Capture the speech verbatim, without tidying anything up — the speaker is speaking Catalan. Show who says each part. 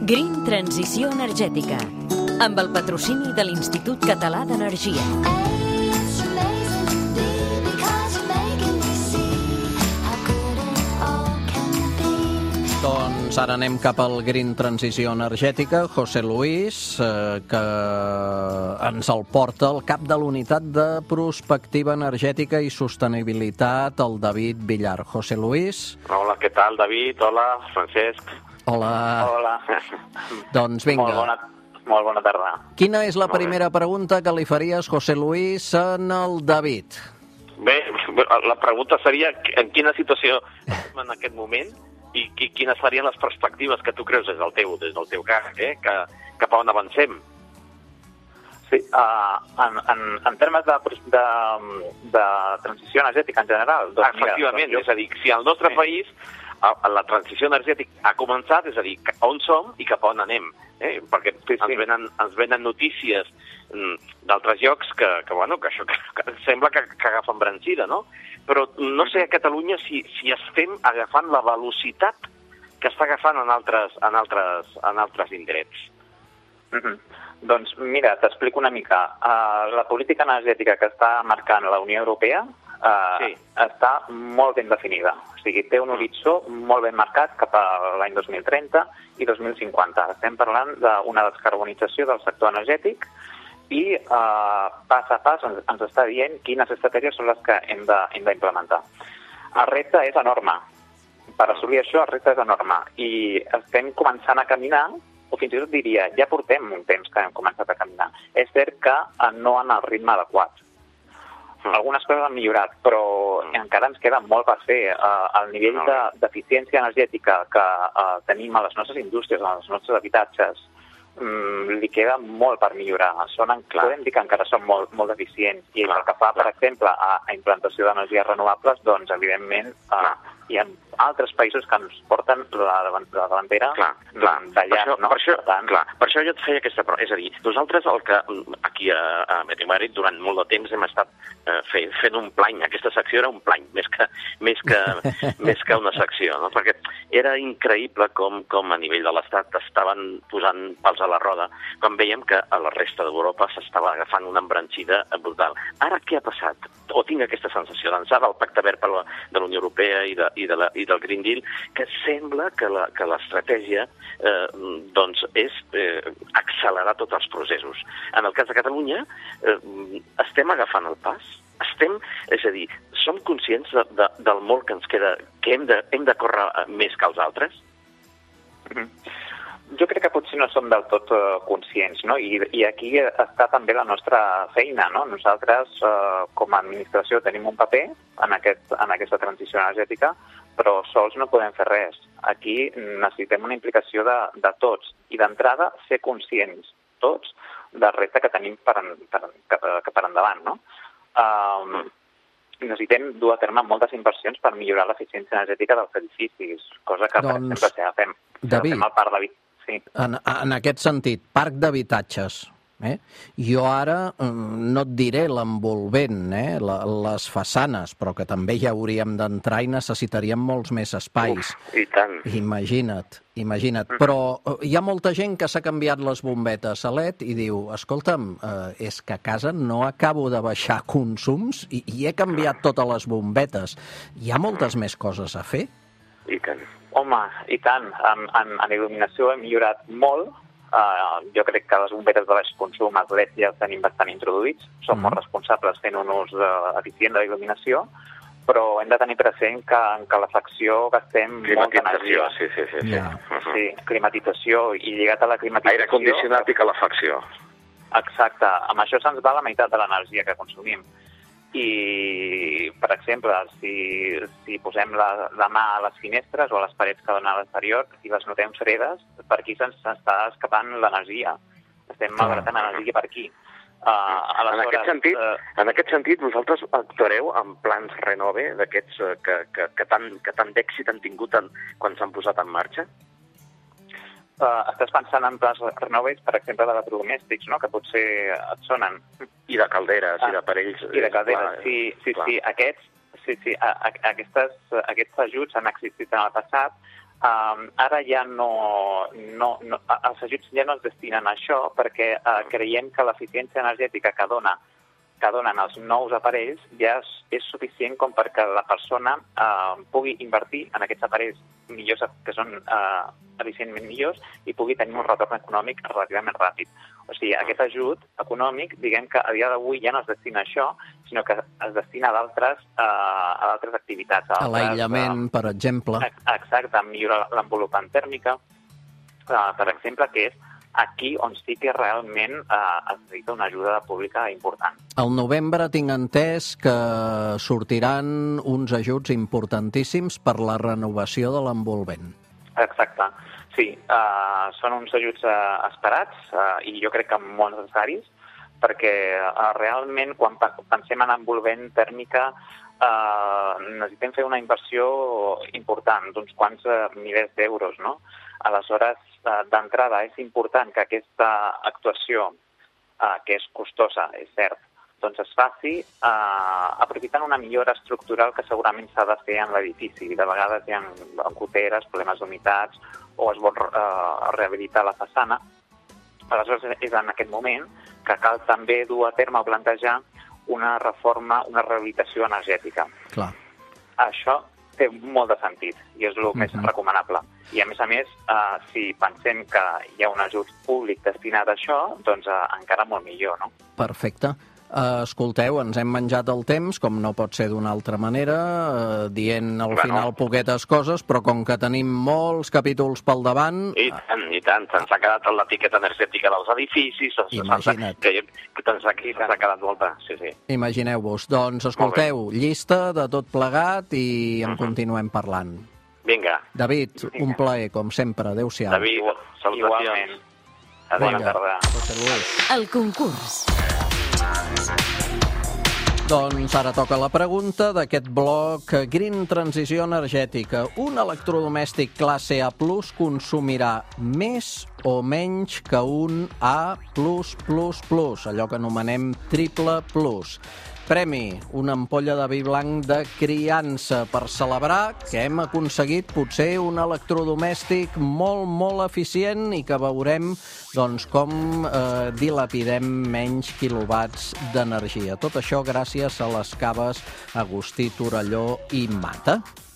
Speaker 1: Green Transició Energètica, amb el patrocini de l'Institut Català d'Energia.
Speaker 2: Doncs ara anem cap al Green Transició Energètica. José Luis, eh, que ens el porta el cap de l'Unitat de Prospectiva Energètica i Sostenibilitat, el David Villar. José Luis.
Speaker 3: Hola, què tal, David? Hola, Francesc.
Speaker 2: Hola.
Speaker 3: Hola.
Speaker 2: Doncs vinga.
Speaker 3: Molt bona, molt bona tarda.
Speaker 2: Quina és la primera pregunta que li faries, José Luis, en el David?
Speaker 3: Bé, la pregunta seria en quina situació estem en aquest moment i quines serien les perspectives que tu creus des del teu, des del teu cas, eh? que, cap a on avancem?
Speaker 4: Sí, uh, en, en, en termes de, de, de transició energètica en general...
Speaker 3: Doncs, efectivament, mira, doncs jo... és a dir, si al nostre sí. país la transició energètica ha començat, és a dir, on som i cap a on anem. Eh? Perquè sí, sí. Ens, venen, ens venen notícies d'altres llocs que, que, bueno, que això que, que sembla que, que agafen embranzida, no? Però no sé a Catalunya si, si estem agafant la velocitat que està agafant en altres, en altres, en altres indrets.
Speaker 4: Mm-hmm. Doncs mira, t'explico una mica. Uh, la política energètica que està marcant la Unió Europea Uh, sí. està molt ben definida. O sigui, té un horitzó molt ben marcat cap a l'any dos mil trenta i dos mil cinquanta. Estem parlant d'una descarbonització del sector energètic i uh, pas a pas ens, ens està dient quines estratègies són les que hem d'implementar. El repte és enorme. Per assolir això, el repte és enorme. I estem començant a caminar, o fins i tot diria, ja portem un temps que hem començat a caminar. És cert que no en el ritme adequat. Algunes coses han millorat, però encara ens queda molt per fer. Uh, el nivell d'eficiència energètica que uh, tenim a les nostres indústries, als nostres habitatges, um, li queda molt per millorar. Sonen, podem dir que encara són molt, molt deficients. I pel que fa, per exemple, a, a implantació d'energies renovables, doncs, evidentment, uh, hi ha altres països que ens porten la, la davantera d'allà.
Speaker 3: No? Per, això, tant... clar, per això jo et feia aquesta prova. És a dir, nosaltres el que aquí a, a Metimari durant molt de temps hem estat eh, fent, fent un plany. Aquesta secció era un plany, més que, més que, més que una secció, no? Perquè era increïble com, com a nivell de l'Estat estaven posant pals a la roda quan veiem que a la resta d'Europa s'estava agafant una embranzida brutal. Ara què ha passat? O tinc aquesta sensació d'ençà del Pacte Verd per la, de la Unió Europea i, de, i, de la, i del Green Deal, que sembla que la, que l'estratègia eh, doncs és eh, accelerar tots els processos. En el cas de Catalunya eh, estem agafant el pas, estem, és a dir, som conscients de, de, del molt que ens queda, que hem de, hem de córrer més que els altres?
Speaker 4: Mm-hmm. Jo crec que potser no som del tot uh, conscients, no? I, i aquí està també la nostra feina, no? Nosaltres, uh, com a administració, tenim un paper en, aquest, en aquesta transició energètica, però sols no podem fer res. Aquí necessitem una implicació de, de tots i, d'entrada, ser conscients tots del repte que tenim per, en, per, per, per endavant, no? Uh, necessitem dur a terme moltes inversions per millorar l'eficiència energètica dels edificis, cosa que, doncs, per exemple, si agafem, si agafem el parc d'habitatges. Sí.
Speaker 2: En, en aquest sentit, parc d'habitatges. Eh? Jo ara no et diré l'envolvent, eh? La, les façanes, però que també ja hauríem d'entrar i necessitaríem molts més espais.
Speaker 3: Uf, i tant.
Speaker 2: Imagina't, imagina't. Mm. Però hi ha molta gent que s'ha canviat les bombetes a L E D i diu, escolta'm, eh, és que a casa no acabo de baixar consums i, i he canviat totes les bombetes. Hi ha moltes més coses a fer?
Speaker 3: I tant.
Speaker 4: Home, i tant. En, en, en il·luminació hem millorat molt. Uh, jo crec que les bombetes de baix consum, els L E D, ja els tenim bastant introduïts. Som mm. molt responsables fent un ús uh, eficient de la il·luminació, però hem de tenir present que en calefacció gastem molta energia.
Speaker 3: Sí, sí, sí. Sí.
Speaker 4: Yeah. Uh-huh. Sí, climatització i lligat a la climatització...
Speaker 3: Aire condicionat i calefacció.
Speaker 4: Exacte. Amb això se'ns va la meitat de l'energia que consumim. I, per exemple, si, si posem la, la mà a les finestres o a les parets que donen a l'exterior i les notem fredes, per aquí se'ns està escapant l'energia. Estem malbaratant energia per aquí. Uh,
Speaker 3: en, aquest sentit, uh, en aquest sentit, vosaltres actuareu en plans renove d'aquests uh, que, que, que tant, que tant d'èxit han tingut en, quan s'han posat en marxa?
Speaker 4: Uh, estàs pensant en plans renoves, per exemple, d'electrodomèstics, no? Que potser et sonen.
Speaker 3: I de calderes, ah, i d'aparells.
Speaker 4: I de calderes, clar, sí, sí, clar. sí. Aquests, sí, sí, a, a, aquestes, aquests ajuts han existit en el passat. Um, ara ja no, no, no... Els ajuts ja no es destinen a això perquè uh, creiem que l'eficiència energètica que dona que donen els nous aparells ja és, és suficient com perquè la persona eh, pugui invertir en aquests aparells millors, que són eh, eficientment millors, i pugui tenir un retorn econòmic relativament ràpid. O sigui, aquest ajut econòmic, diguem que a dia d'avui ja no es destina a això, sinó que es destina a d'altres eh, a d'altres activitats.
Speaker 2: A l'aïllament, eh, per exemple.
Speaker 4: Exacte, a millorar l'envolupant tèrmica, eh, per exemple, que és aquí on sí que realment eh, es necessita una ajuda pública important.
Speaker 2: Al novembre tinc entès que sortiran uns ajuts importantíssims per la renovació de l'envolvent.
Speaker 4: Exacte. Sí, eh, són uns ajuts eh, esperats eh, i jo crec que molt necessaris, perquè eh, realment quan pensem en envolvent tèrmica eh, necessitem fer una inversió important, d'uns quants eh, milers d'euros, no? Aleshores, d'entrada, és important que aquesta actuació, eh, que és costosa, és cert, doncs es faci eh, aprofitant una millora estructural que segurament s'ha de fer en l'edifici. De vegades hi ha goteres, problemes d'humitats, o es vol eh, rehabilitar la façana. Aleshores, és en aquest moment que cal també dur a terme o plantejar una reforma, una rehabilitació energètica.
Speaker 2: Clar.
Speaker 4: Això té molt de sentit i és el més uh-huh. recomanable. I, a més a més, eh, si pensem que hi ha un ajut públic destinat a això, doncs eh, encara molt millor, no?
Speaker 2: Perfecte. Uh, escolteu, ens hem menjat el temps, com no pot ser d'una altra manera, uh, dient al bueno. final poquetes coses, però com que tenim molts capítols pel davant...
Speaker 3: I tant, i tant. Ens ha quedat l'etiqueta energètica dels edificis...
Speaker 2: Imagina't.
Speaker 3: Que, que ens, aquí ens ha quedat molta, sí, sí.
Speaker 2: Imagineu-vos. Doncs, escolteu, llista de tot plegat i en uh-huh. continuem parlant.
Speaker 3: Vinga.
Speaker 2: David,
Speaker 4: Vinga.
Speaker 2: un plaer, com sempre. Adéu-siau.
Speaker 3: David, salutacions.
Speaker 4: Adéu, bona tarda.
Speaker 1: El concurs.
Speaker 2: Doncs ara toca la pregunta d'aquest bloc Green Transició Energètica. Un electrodomèstic classe A plus consumirà més o menys que un A plus plus plus, allò que anomenem triple plus. Premi, una ampolla de vi blanc de criança per celebrar que hem aconseguit potser un electrodomèstic molt, molt eficient i que veurem doncs, com eh, dilapidem menys quilowatts d'energia. Tot això gràcies a les caves Agustí, Torelló i Mata.